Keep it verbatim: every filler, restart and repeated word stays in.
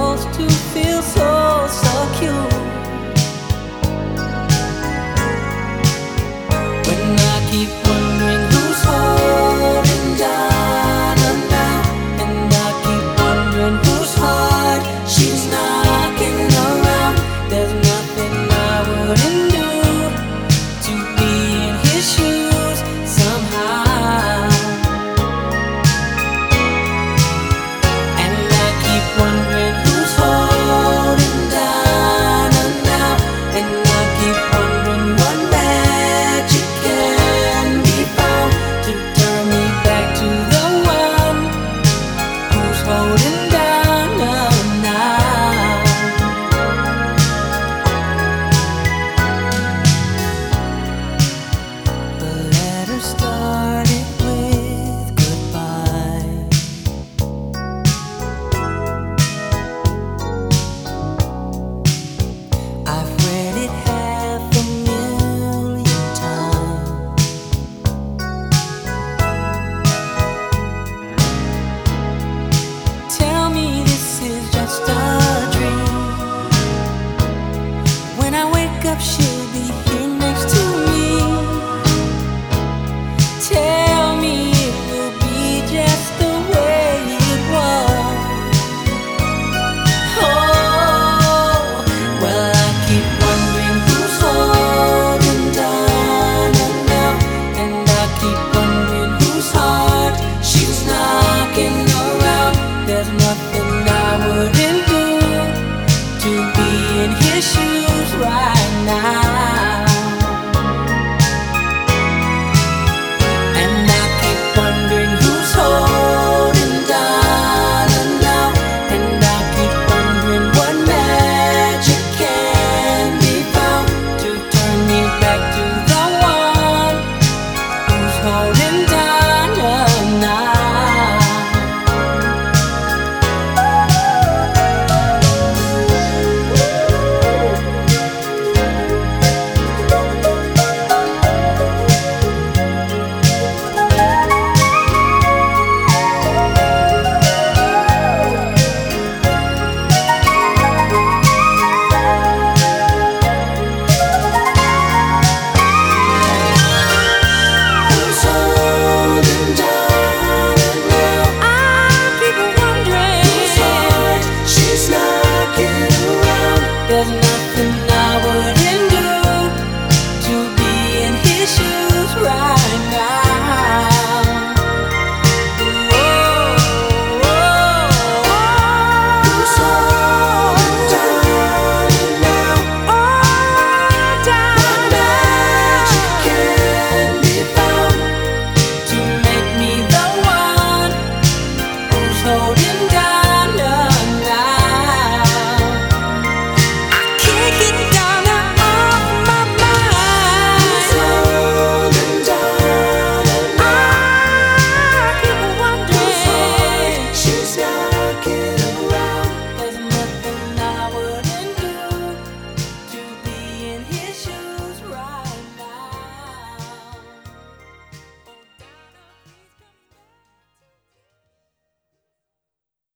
supposed to feel so secure when I keep wondering who's holding Donna now, and I keep wondering whose heart she's knocking around. There's nothing I wouldn't do to be in his shoes somehow. And I keep wondering who's holding Donna now, and I keep wondering what magic can be found to turn me back to the one who's holding Donna now. The letter started with goodbye. I've read it half a million times. Tell me this is just a dream. When I wake up, she'll be here next to me. Tell me it will be just the way it was. Oh, well, I keep wondering who's holding Donna now, and I keep wondering whose heart she's knocking around. There's nothing I wouldn't do to be in his shoes right now.